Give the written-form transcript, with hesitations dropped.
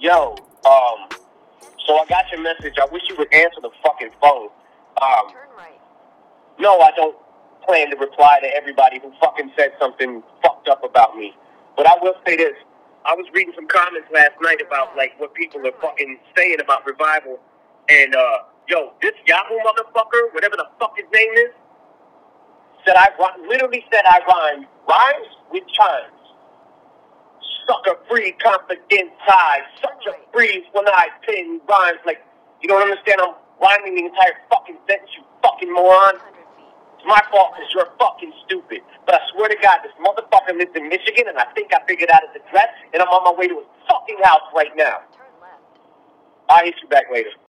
Yo, so I got your message. I wish you would answer the fucking phone. Turn right. No, I don't plan to reply to everybody who fucking said something fucked up about me. But I will say this. I was reading some comments last night about, like, what people are fucking saying about Revival. And, yo, this Yahoo motherfucker, whatever the fuck his name is, said literally said I rhymes with chimes. Sucker free, confident ties. Such a breeze when I pin rhymes. Like, you don't understand, I'm rhyming the entire fucking sentence, you fucking moron. It's my fault because you're fucking stupid. But I swear to God, this motherfucker lives in Michigan, and I think I figured out his address, and I'm on my way to his fucking house right now. Turn left. I'll hit you back later.